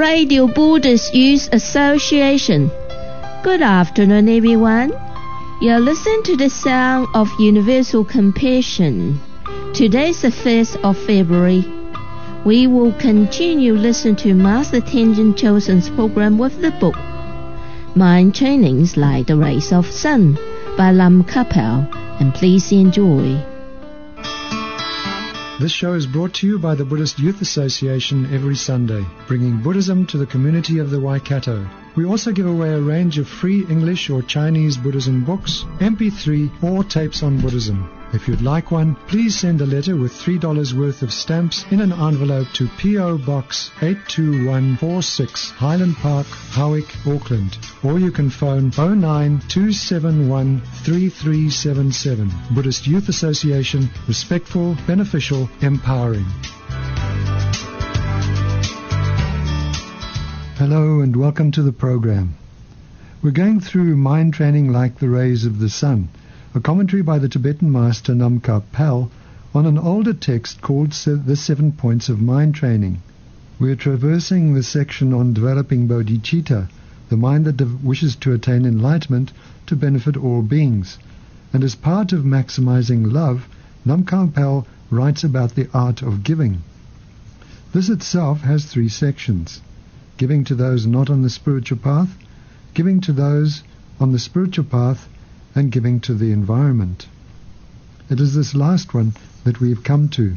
Radio Buddhist Youth Association. Good afternoon, everyone. You're listening to the sound of universal compassion. Today's the 1st of February. We will continue listening to Master Tenzin Chosen's program with the book Mind Trainings Like the Rays of Sun by Lam Kapel, and please enjoy. This show is brought to you by the Buddhist Youth Association every Sunday, bringing Buddhism to the community of the Waikato. We also give away a range of free English or Chinese Buddhism books, MP3 or tapes on Buddhism. If you'd like one, please send a letter with $3 worth of stamps in an envelope to P.O. Box 82146, Highland Park, Howick, Auckland. Or you can phone 09271 3377. Buddhist Youth Association, respectful, beneficial, empowering. Hello and welcome to the program. We're going through Mind Training Like the Rays of the Sun, a commentary by the Tibetan master Nam Kapel on an older text called The 7 Points of Mind Training. We're traversing the section on developing bodhicitta, the mind that wishes to attain enlightenment to benefit all beings. And as part of maximizing love, Nam Kapel writes about the art of giving. This itself has 3 sections: giving to those not on the spiritual path, giving to those on the spiritual path, and giving to the environment. It is this last one that we've come to.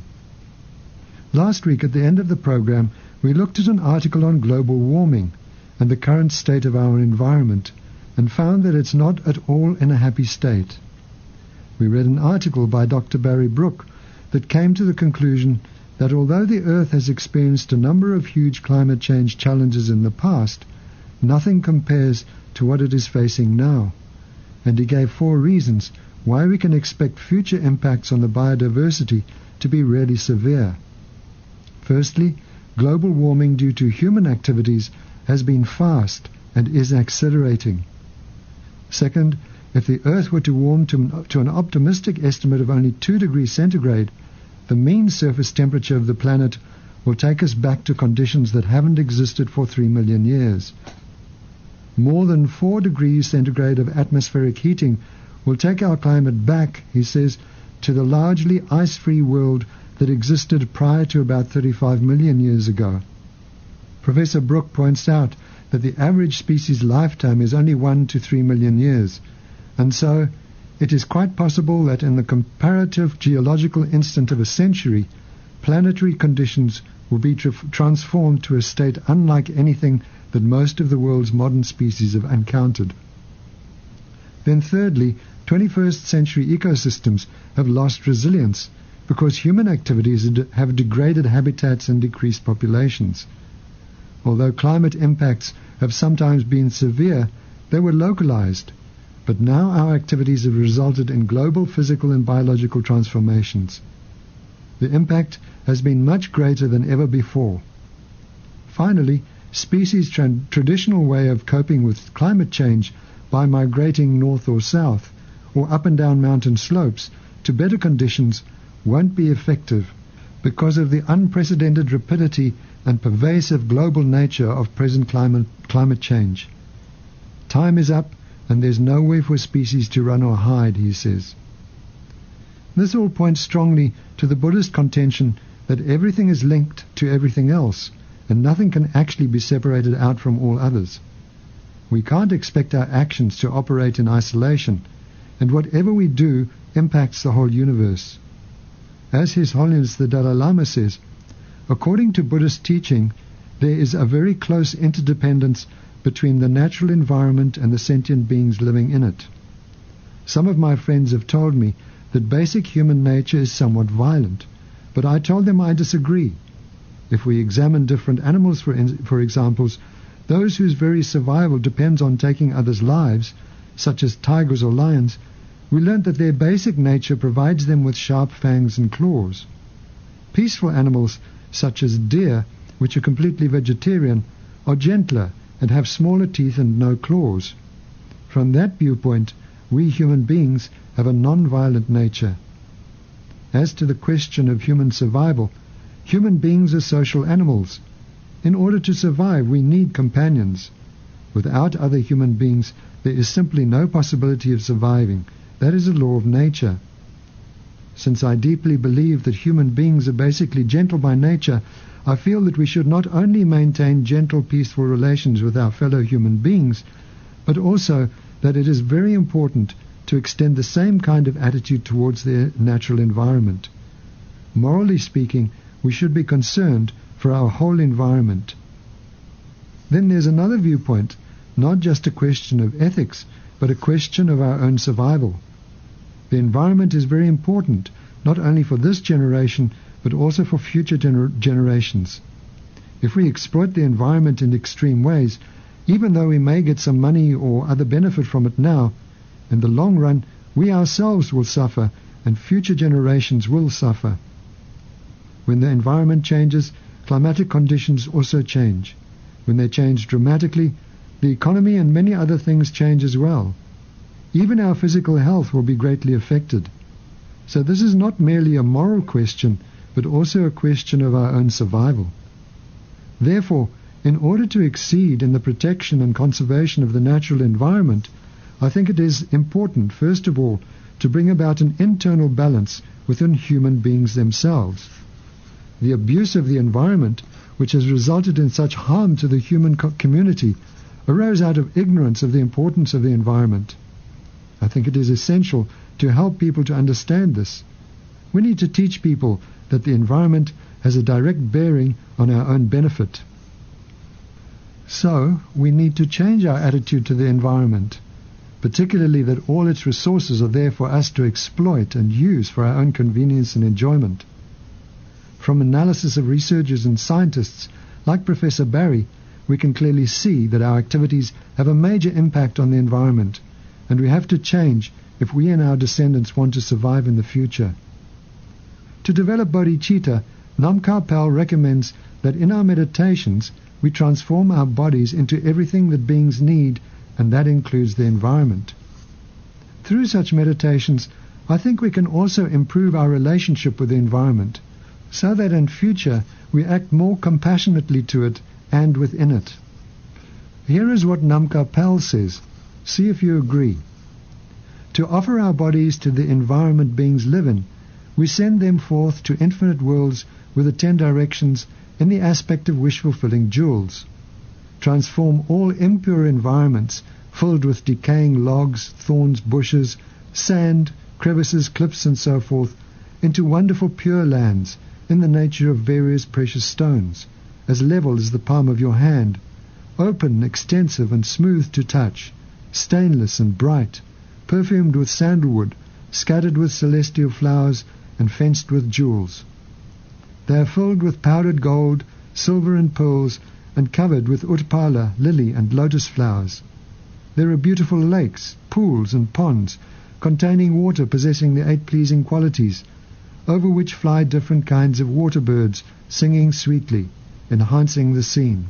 Last week at the end of the program, we looked at an article on global warming and the current state of our environment and found that it's not at all in a happy state. We read an article by Dr. Barry Brook that came to the conclusion that although the Earth has experienced a number of huge climate change challenges in the past, nothing compares to what it is facing now. And he gave 4 reasons why we can expect future impacts on the biodiversity to be really severe. Firstly, global warming due to human activities has been fast and is accelerating. Second, if the Earth were to warm to an optimistic estimate of only 2 degrees centigrade, the mean surface temperature of the planet will take us back to conditions that haven't existed for 3 million years. More than 4 degrees centigrade of atmospheric heating will take our climate back, he says, to the largely ice-free world that existed prior to about 35 million years ago. Professor Brook points out that the average species lifetime is only 1 to 3 million years, and so it is quite possible that in the comparative geological instant of a century, planetary conditions will be transformed to a state unlike anything that most of the world's modern species have encountered. Then thirdly, 21st century ecosystems have lost resilience because human activities have degraded habitats and decreased populations. Although climate impacts have sometimes been severe, they were localized, but now our activities have resulted in global physical and biological transformations. The impact has been much greater than ever before. Finally, species' traditional way of coping with climate change by migrating north or south, or up and down mountain slopes to better conditions won't be effective because of the unprecedented rapidity and pervasive global nature of present climate change. Time is up and there's nowhere for species to run or hide, he says. This all points strongly to the Buddhist contention that everything is linked to everything else, and nothing can actually be separated out from all others. We can't expect our actions to operate in isolation, and whatever we do impacts the whole universe. As His Holiness the Dalai Lama says, according to Buddhist teaching, there is a very close interdependence between the natural environment and the sentient beings living in it. Some of my friends have told me that basic human nature is somewhat violent, but I told them I disagree. If we examine different animals, for examples, those whose very survival depends on taking others' lives, such as tigers or lions, we learnt that their basic nature provides them with sharp fangs and claws. Peaceful animals, such as deer, which are completely vegetarian, are gentler and have smaller teeth and no claws. From that viewpoint, we human beings have a non-violent nature. As to the question of human survival, human beings are social animals. In order to survive, we need companions. Without other human beings, there is simply no possibility of surviving. That is a law of nature. Since I deeply believe that human beings are basically gentle by nature, I feel that we should not only maintain gentle, peaceful relations with our fellow human beings, but also that it is very important to extend the same kind of attitude towards the natural environment. Morally speaking, we should be concerned for our whole environment. Then there's another viewpoint, not just a question of ethics, but a question of our own survival. The environment is very important, not only for this generation, but also for future generations. If we exploit the environment in extreme ways, even though we may get some money or other benefit from it now, in the long run, we ourselves will suffer and future generations will suffer. When the environment changes, climatic conditions also change. When they change dramatically, the economy and many other things change as well. Even our physical health will be greatly affected. So this is not merely a moral question, but also a question of our own survival. Therefore, in order to exceed in the protection and conservation of the natural environment, I think it is important, first of all, to bring about an internal balance within human beings themselves. The abuse of the environment, which has resulted in such harm to the human community, arose out of ignorance of the importance of the environment. I think it is essential to help people to understand this. We need to teach people that the environment has a direct bearing on our own benefit. So, we need to change our attitude to the environment, particularly that all its resources are there for us to exploit and use for our own convenience and enjoyment. From analysis of researchers and scientists like Professor Barry, we can clearly see that our activities have a major impact on the environment, and we have to change if we and our descendants want to survive in the future. To develop bodhicitta, Nam Kha Pal recommends that in our meditations we transform our bodies into everything that beings need, and that includes the environment. Through such meditations, I think we can also improve our relationship with the environment, so that in future we act more compassionately to it and within it. Here is what Nam Kha Pal says. See if you agree. To offer our bodies to the environment beings live in, we send them forth to infinite worlds with the 10 directions in the aspect of wish-fulfilling jewels. Transform all impure environments filled with decaying logs, thorns, bushes, sand, crevices, cliffs, and so forth, into wonderful pure lands in the nature of various precious stones, as level as the palm of your hand, open, extensive, and smooth to touch, stainless and bright, perfumed with sandalwood, scattered with celestial flowers, and fenced with jewels. They are filled with powdered gold, silver and pearls, and covered with utpala, lily, and lotus flowers. There are beautiful lakes, pools, and ponds, containing water possessing the 8 pleasing qualities, over which fly different kinds of water birds, singing sweetly, enhancing the scene.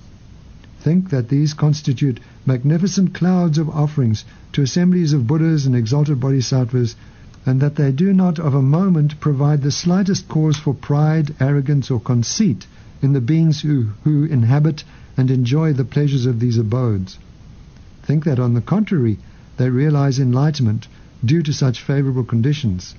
Think that these constitute magnificent clouds of offerings to assemblies of Buddhas and exalted Bodhisattvas, and that they do not of a moment provide the slightest cause for pride, arrogance, or conceit in the beings who inhabit and enjoy the pleasures of these abodes. Think that, on the contrary, they realize enlightenment due to such favorable conditions.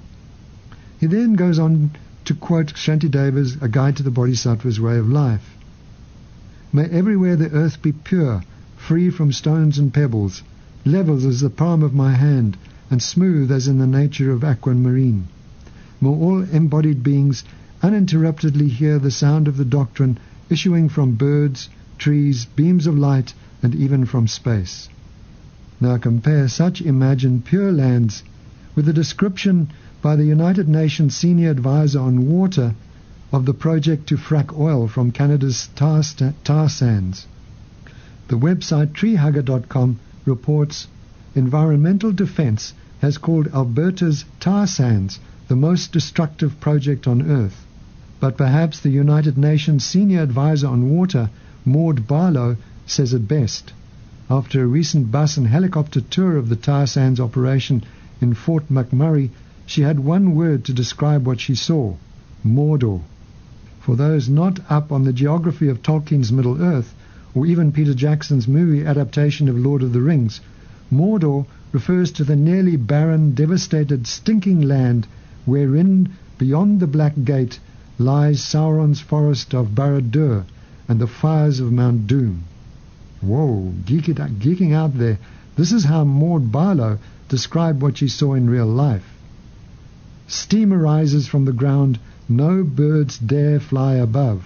He then goes on to quote Shantideva's A Guide to the Bodhisattva's Way of Life. May everywhere the earth be pure, free from stones and pebbles, level as the palm of my hand, and smooth as in the nature of aquamarine. May all embodied beings uninterruptedly hear the sound of the doctrine issuing from birds, trees, beams of light, and even from space. Now compare such imagined pure lands with the description by the United Nations Senior Advisor on Water of the project to frack oil from Canada's tar sands. The website treehugger.com reports Environmental Defense has called Alberta's tar sands the most destructive project on Earth. But perhaps the United Nations Senior Advisor on Water, Maud Barlow, says it best. After a recent bus and helicopter tour of the tar sands operation in Fort McMurray, she had one word to describe what she saw: Mordor. For those not up on the geography of Tolkien's Middle-earth, or even Peter Jackson's movie adaptation of Lord of the Rings, Mordor refers to the nearly barren, devastated, stinking land wherein, beyond the Black Gate, lies Sauron's forest of Barad-dûr and the fires of Mount Doom. Whoa, geeking out there. This is how Maud Barlow described what she saw in real life. Steam arises from the ground, no birds dare fly above.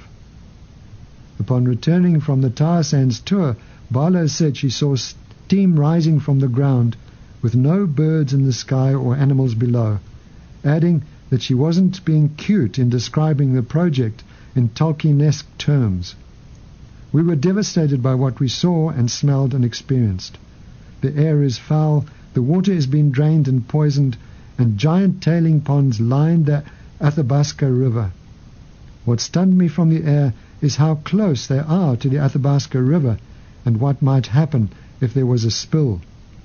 Upon returning from the Tar Sands tour, Barlow said she saw steam rising from the ground with no birds in the sky or animals below, adding that she wasn't being cute in describing the project in Tolkien-esque terms. We were devastated by what we saw and smelled and experienced. The air is foul, the water is being drained and poisoned, and giant tailing ponds line the Athabasca River. What stunned me from the air is how close they are to the Athabasca River and what might happen if there was a spill.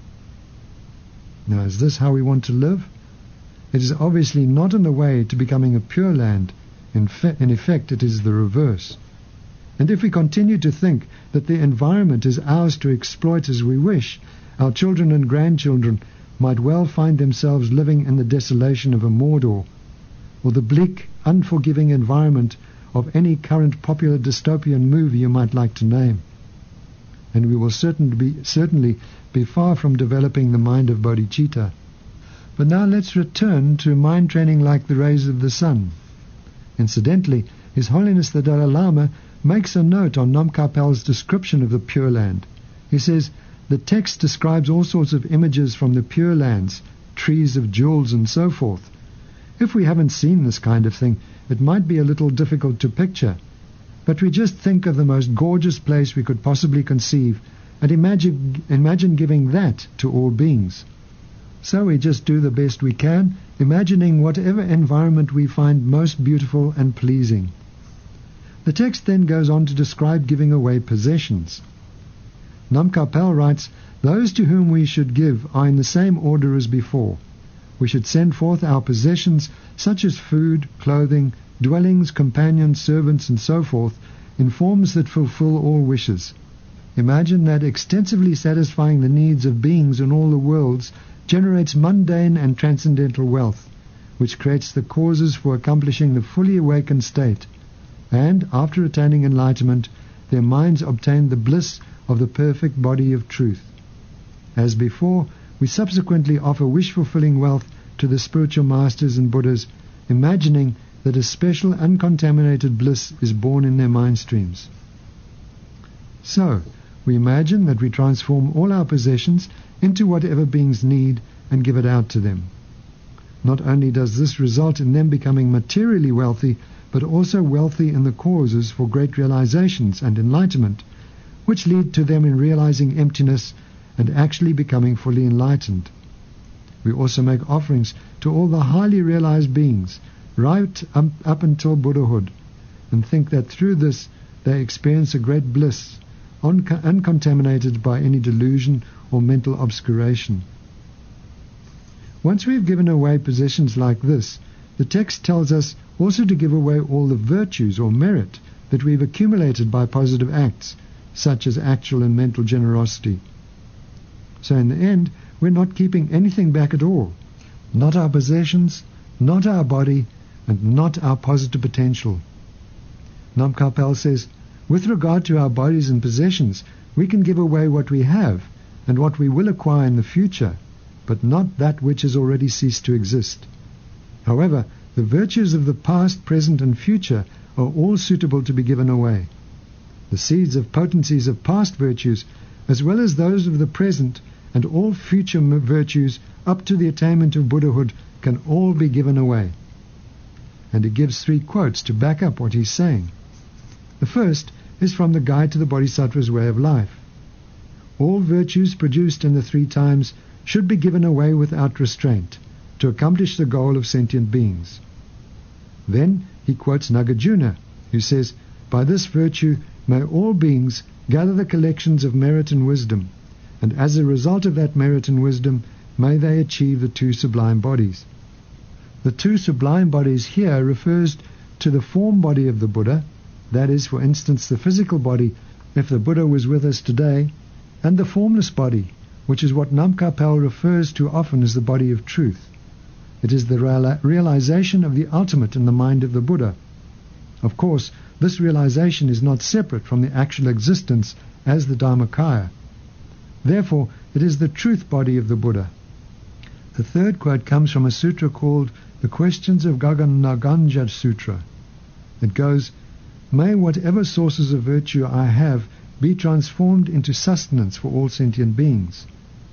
Now, is this how we want to live? It is obviously not on the way to becoming a pure land. In effect, it is the reverse. And if we continue to think that the environment is ours to exploit as we wish, our children and grandchildren might well find themselves living in the desolation of a Mordor, or the bleak, unforgiving environment of any current popular dystopian movie you might like to name. And we will certainly be far from developing the mind of Bodhicitta. But now let's return to mind training like the rays of the sun. Incidentally, His Holiness the Dalai Lama makes a note on Nam Kapel's description of the Pure Land. He says, the text describes all sorts of images from the Pure Lands, trees of jewels and so forth. If we haven't seen this kind of thing, it might be a little difficult to picture. But we just think of the most gorgeous place we could possibly conceive and imagine giving that to all beings. So we just do the best we can, imagining whatever environment we find most beautiful and pleasing. The text then goes on to describe giving away possessions. Nam Kapel writes, those to whom we should give are in the same order as before. We should send forth our possessions, such as food, clothing, dwellings, companions, servants, and so forth, in forms that fulfill all wishes. Imagine that extensively satisfying the needs of beings in all the worlds generates mundane and transcendental wealth, which creates the causes for accomplishing the fully awakened state, and, after attaining enlightenment, their minds obtain the bliss of the perfect body of truth. As before, we subsequently offer wish-fulfilling wealth to the spiritual masters and Buddhas, imagining that a special uncontaminated bliss is born in their mind streams. So, we imagine that we transform all our possessions into whatever beings need and give it out to them. Not only does this result in them becoming materially wealthy, but also wealthy in the causes for great realizations and enlightenment, which lead to them in realizing emptiness and actually becoming fully enlightened. We also make offerings to all the highly realized beings, right up until Buddhahood, and think that through this they experience a great bliss, uncontaminated by any delusion or mental obscuration. Once we have given away possessions like this, the text tells us also to give away all the virtues or merit that we've accumulated by positive acts, such as actual and mental generosity. So in the end, we're not keeping anything back at all. Not our possessions, not our body, and not our positive potential. Nam Kapel says, with regard to our bodies and possessions, we can give away what we have and what we will acquire in the future, but not that which has already ceased to exist. However, the virtues of the past, present, and future are all suitable to be given away. The seeds of potencies of past virtues, as well as those of the present, and all future virtues up to the attainment of Buddhahood, can all be given away. And he gives 3 quotes to back up what he's saying. The first is from the Guide to the Bodhisattva's Way of Life. All virtues produced in the 3 times should be given away without restraint, to accomplish the goal of sentient beings. Then he quotes Nagarjuna, who says, by this virtue may all beings gather the collections of merit and wisdom, and as a result of that merit and wisdom may they achieve the 2 sublime bodies. The 2 sublime bodies here refers to the form body of the Buddha, that is, for instance, the physical body, if the Buddha was with us today, and the formless body, which is what Namkha Pel refers to often as the body of truth. It is the realization of the ultimate in the mind of the Buddha. Of course, this realization is not separate from the actual existence as the Dharmakaya. Therefore, it is the truth body of the Buddha. The third quote comes from a sutra called the Questions of Gaganaganja Sutra. It goes, "May whatever sources of virtue I have be transformed into sustenance for all sentient beings."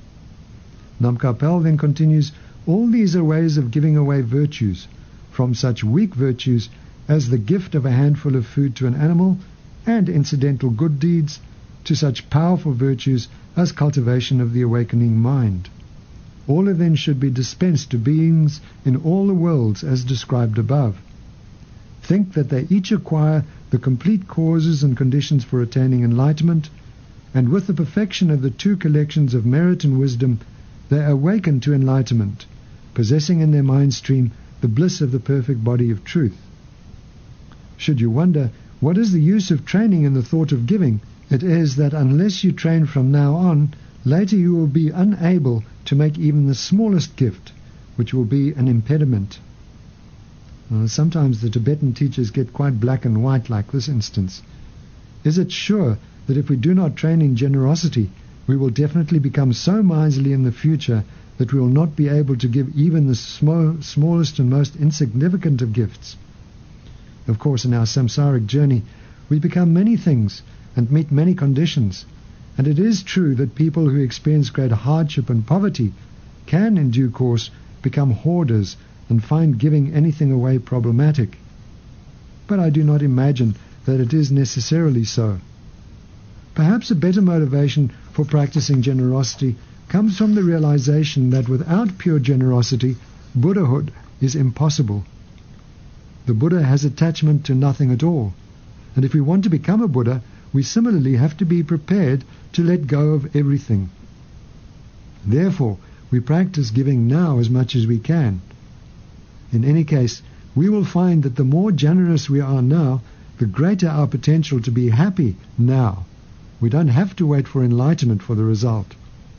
Namkha Pel then continues, "All these are ways of giving away virtues, from such weak virtues as the gift of a handful of food to an animal and incidental good deeds, to such powerful virtues as cultivation of the awakening mind. All of them should be dispensed to beings in all the worlds as described above. Think that they each acquire the complete causes and conditions for attaining enlightenment, and with the perfection of the two collections of merit and wisdom, they awaken to enlightenment, possessing in their mind stream the bliss of the perfect body of truth." Should you wonder, what is the use of training in the thought of giving? It is that unless you train from now on, later you will be unable to make even the smallest gift, which will be an impediment. Sometimes the Tibetan teachers get quite black and white like this instance. Is it sure that if we do not train in generosity, we will definitely become so miserly in the future that we will not be able to give even the smallest and most insignificant of gifts? Of course, in our samsaric journey, we become many things and meet many conditions, and it is true that people who experience great hardship and poverty can, in due course, become hoarders and find giving anything away problematic. But I do not imagine that it is necessarily so. Perhaps a better motivation for practicing generosity comes from the realization that without pure generosity, Buddhahood is impossible. The Buddha has attachment to nothing at all, and if we want to become a Buddha, we similarly have to be prepared to let go of everything. Therefore, we practice giving now as much as we can. In any case, we will find that the more generous we are now, the greater our potential to be happy now. We don't have to wait for enlightenment for the result.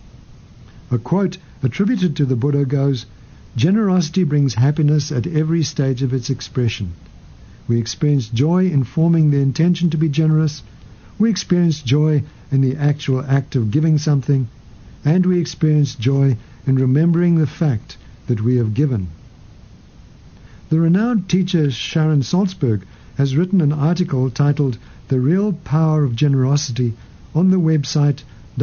A quote attributed to the Buddha goes, "Generosity brings happiness at every stage of its expression. We experience joy in forming the intention to be generous, we experience joy in the actual act of giving something, and we experience joy in remembering the fact that we have given." The renowned teacher Sharon Salzberg has written an article titled "The Real Power of Generosity" on the website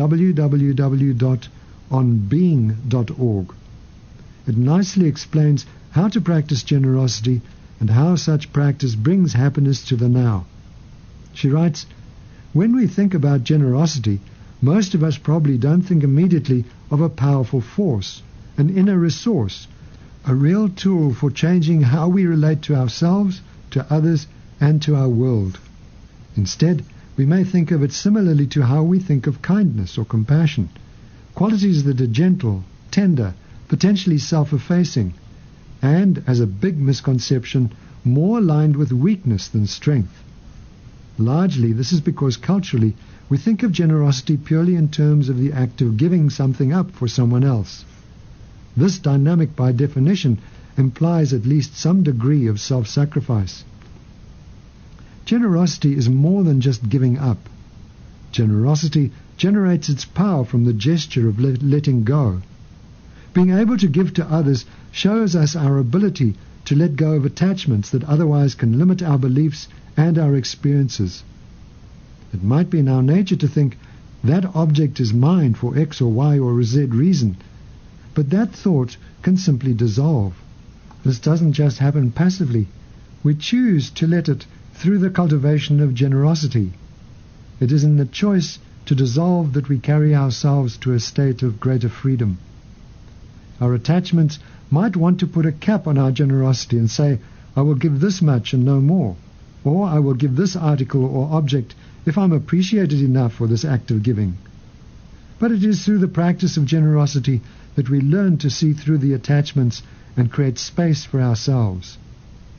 www.onbeing.org. It nicely explains how to practice generosity and how such practice brings happiness to the now. She writes, "When we think about generosity, most of us probably don't think immediately of a powerful force, an inner resource, a real tool for changing how we relate to ourselves, to others, and to our world. Instead, we may think of it similarly to how we think of kindness or compassion, qualities that are gentle, tender, potentially self-effacing, and, as a big misconception, more aligned with weakness than strength. Largely, this is because culturally we think of generosity purely in terms of the act of giving something up for someone else. This dynamic, by definition, implies at least some degree of self-sacrifice. Generosity is more than just giving up. Generosity generates its power from the gesture of letting go. Being able to give to others shows us our ability to let go of attachments that otherwise can limit our beliefs and our experiences. It might be in our nature to think, that object is mine for X or Y or Z reason, but that thought can simply dissolve. This doesn't just happen passively. We choose to let it through the cultivation of generosity. It is in the choice to dissolve that we carry ourselves to a state of greater freedom. Our attachments might want to put a cap on our generosity and say, I will give this much and no more, or I will give this article or object if I'm appreciated enough for this act of giving. But it is through the practice of generosity that we learn to see through the attachments and create space for ourselves.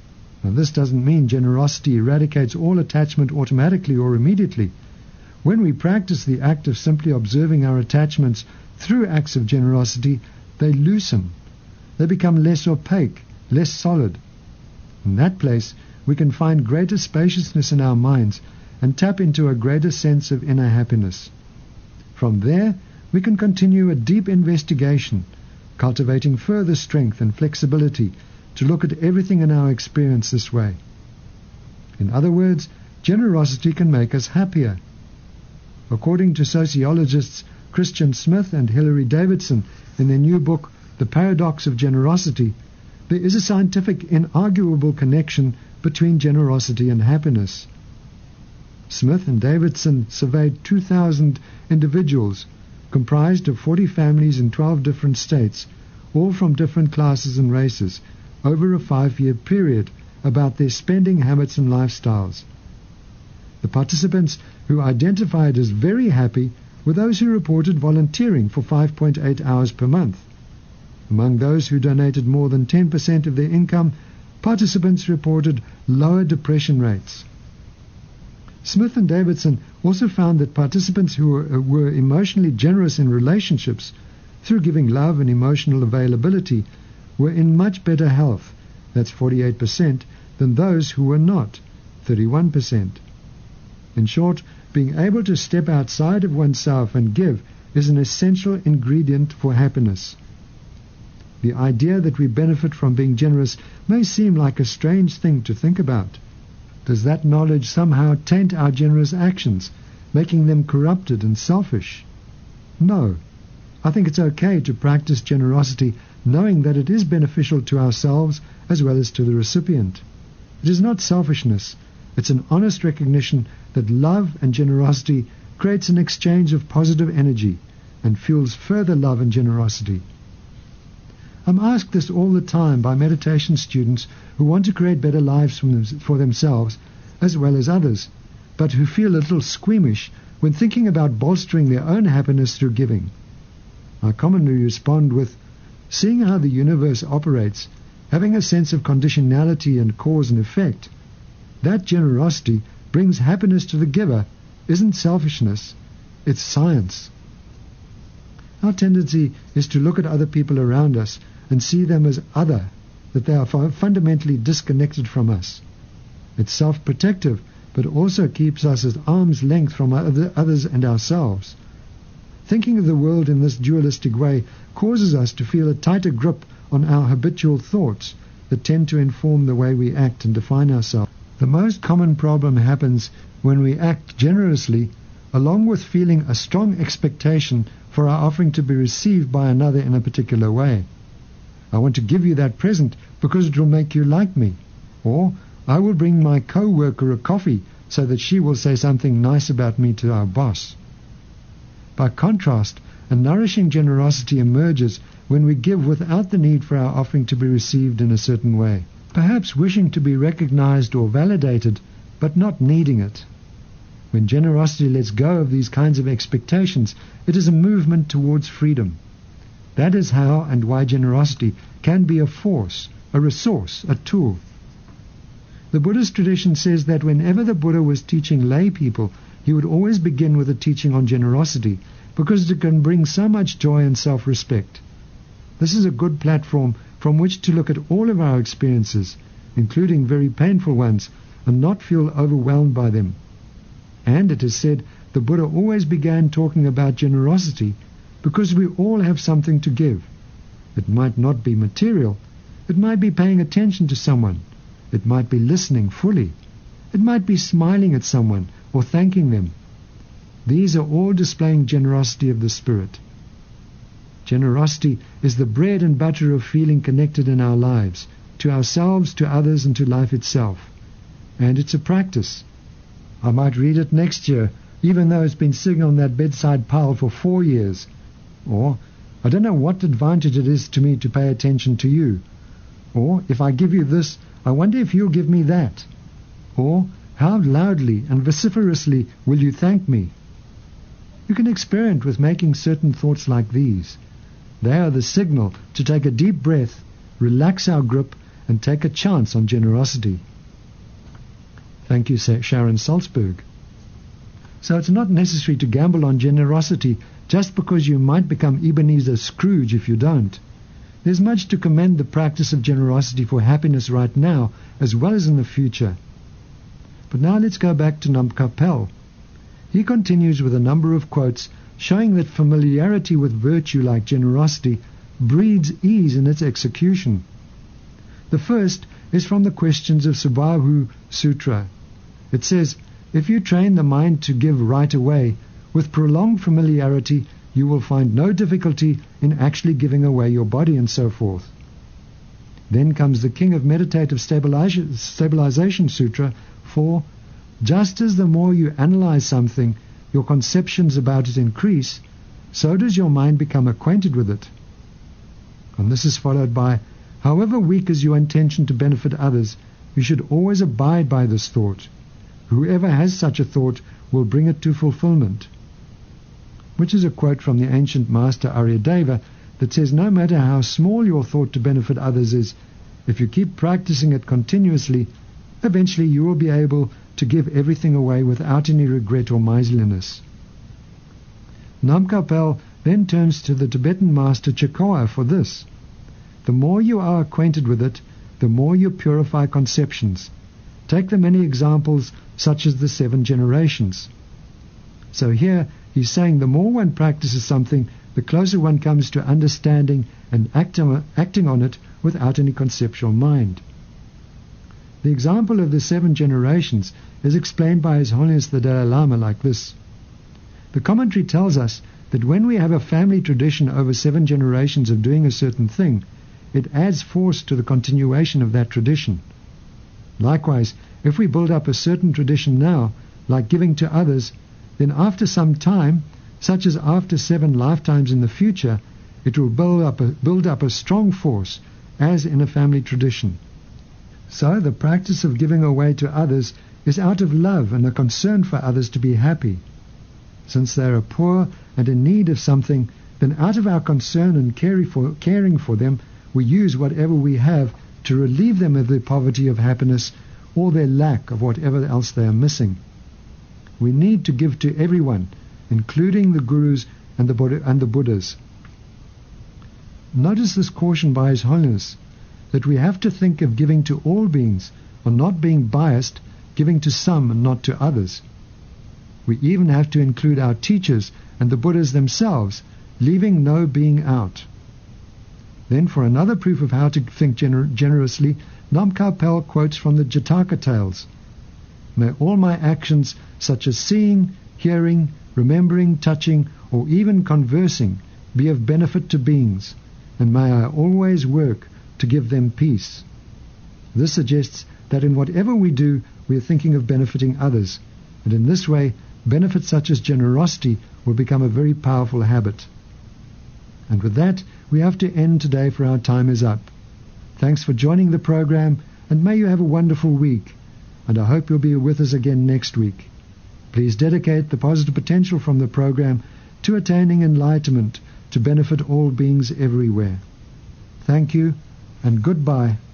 Now, this doesn't mean generosity eradicates all attachment automatically or immediately. When we practice the act of simply observing our attachments through acts of generosity, they loosen. They become less opaque, less solid. In that place, we can find greater spaciousness in our minds and tap into a greater sense of inner happiness. From there, we can continue a deep investigation, cultivating further strength and flexibility to look at everything in our experience this way. In other words, generosity can make us happier. According to sociologists Christian Smith and Hilary Davidson in their new book, The Paradox of Generosity, there is a scientific, inarguable connection between generosity and happiness. Smith and Davidson surveyed 2,000 individuals comprised of 40 families in 12 different states, all from different classes and races, over a 5-year period about their spending habits and lifestyles. The participants who identified as very happy were those who reported volunteering for 5.8 hours per month. Among those who donated more than 10% of their income, participants reported lower depression rates. Smith and Davidson also found that participants who were emotionally generous in relationships through giving love and emotional availability were in much better health, that's 48%, than those who were not, 31%. In short, being able to step outside of oneself and give is an essential ingredient for happiness. The idea that we benefit from being generous may seem like a strange thing to think about. Does that knowledge somehow taint our generous actions, making them corrupted and selfish? No. I think it's okay to practice generosity knowing that it is beneficial to ourselves as well as to the recipient. It is not selfishness. It's an honest recognition that love and generosity creates an exchange of positive energy and fuels further love and generosity. I'm asked this all the time by meditation students who want to create better lives for themselves as well as others, but who feel a little squeamish when thinking about bolstering their own happiness through giving. I commonly respond with, seeing how the universe operates, having a sense of conditionality and cause and effect, that generosity brings happiness to the giver isn't selfishness, it's science. Our tendency is to look at other people around us and see them as other, that they are fundamentally disconnected from us. It's self-protective, but also keeps us at arm's length from others and ourselves. Thinking of the world in this dualistic way causes us to feel a tighter grip on our habitual thoughts that tend to inform the way we act and define ourselves. The most common problem happens when we act generously, along with feeling a strong expectation for our offering to be received by another in a particular way. I want to give you that present because it will make you like me. Or, I will bring my co-worker a coffee so that she will say something nice about me to our boss. By contrast, a nourishing generosity emerges when we give without the need for our offering to be received in a certain way, perhaps wishing to be recognized or validated, but not needing it. When generosity lets go of these kinds of expectations, it is a movement towards freedom. That is how and why generosity can be a force, a resource, a tool. The Buddhist tradition says that whenever the Buddha was teaching lay people, he would always begin with a teaching on generosity because it can bring so much joy and self-respect. This is a good platform from which to look at all of our experiences, including very painful ones, and not feel overwhelmed by them. And it is said the Buddha always began talking about generosity because we all have something to give. It might not be material. It might be paying attention to someone. It might be listening fully. It might be smiling at someone or thanking them. These are all displaying generosity of the spirit. Generosity is the bread and butter of feeling connected in our lives, to ourselves, to others, and to life itself. And it's a practice. I might read it next year, even though it's been sitting on that bedside pile for 4 years. Or, I don't know what advantage it is to me to pay attention to you. Or, if I give you this, I wonder if you'll give me that. Or, how loudly and vociferously will you thank me? You can experiment with making certain thoughts like these. They are the signal to take a deep breath, relax our grip, and take a chance on generosity. Thank you, Sharon Salzberg. So it's not necessary to gamble on generosity just because you might become Ebenezer Scrooge if you don't. There's much to commend the practice of generosity for happiness right now as well as in the future. But now let's go back to Namkha Pel. He continues with a number of quotes showing that familiarity with virtue like generosity breeds ease in its execution. The first is from the Questions of Subhahu Sutra. It says, if you train the mind to give right away, with prolonged familiarity you will find no difficulty in actually giving away your body and so forth. Then comes the King of Meditative Stabilization Sutra 4. Just as the more you analyze something, your conceptions about it increase, so does your mind become acquainted with it. And this is followed by, however weak is your intention to benefit others, you should always abide by this thought. Whoever has such a thought will bring it to fulfillment. Which is a quote from the ancient master Aryadeva that says, no matter how small your thought to benefit others is, if you keep practicing it continuously, eventually you will be able to give everything away without any regret or miserliness. Namkha Pel then turns to the Tibetan master Chikoa for this. The more you are acquainted with it, the more you purify conceptions. Take the many examples such as the 7 generations. So here he's saying the more one practices something, the closer one comes to understanding and acting on it without any conceptual mind. The example of the 7 generations is explained by His Holiness the Dalai Lama like this. The commentary tells us that when we have a family tradition over 7 generations of doing a certain thing, it adds force to the continuation of that tradition. Likewise, if we build up a certain tradition now, like giving to others, then after some time, such as after 7 lifetimes in the future, it will build up a strong force, as in a family tradition. So the practice of giving away to others is out of love and a concern for others to be happy. Since they are poor and in need of something, then out of our concern and caring for them, we use whatever we have to relieve them of their poverty of happiness or their lack of whatever else they are missing. We need to give to everyone, including the gurus and the Buddhas. Notice this caution by His Holiness that we have to think of giving to all beings, or not being biased, giving to some and not to others. We even have to include our teachers and the Buddhas themselves, leaving no being out. Then for another proof of how to think generously, Namkha Pel quotes from the Jataka tales. May all my actions, such as seeing, hearing, remembering, touching, or even conversing, be of benefit to beings, and may I always work to give them peace. This suggests that in whatever we do, we are thinking of benefiting others, and in this way, benefits such as generosity will become a very powerful habit. And with that, we have to end today, for our time is up. Thanks for joining the program, and may you have a wonderful week, and I hope you'll be with us again next week. Please dedicate the positive potential from the program to attaining enlightenment to benefit all beings everywhere. Thank you, and goodbye.